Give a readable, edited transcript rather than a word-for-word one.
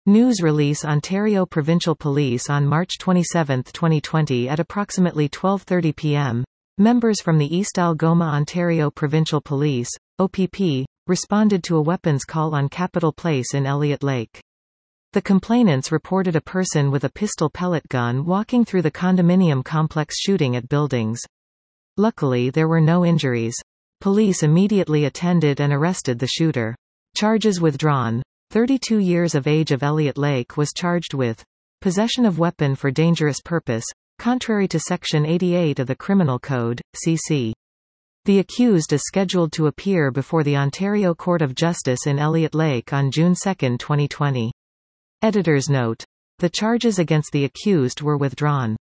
News release Ontario Provincial Police on March 27, 2020 at approximately 12:30 p.m. Members from the East Algoma Ontario Provincial Police, OPP, responded to a weapons call on Capitol Place in Elliott Lake. The complainants reported a person with a pistol pellet gun walking through the condominium complex shooting at buildings. Luckily there were no injuries. Police immediately attended and arrested the shooter. Charges withdrawn. 32 years of age of Elliott Lake was charged with possession of weapon for dangerous purpose, contrary to Section 88 of the Criminal Code, CC. The accused is scheduled to appear before the Ontario Court of Justice in Elliott Lake on June 2, 2020. Editor's note. The charges against the accused were withdrawn.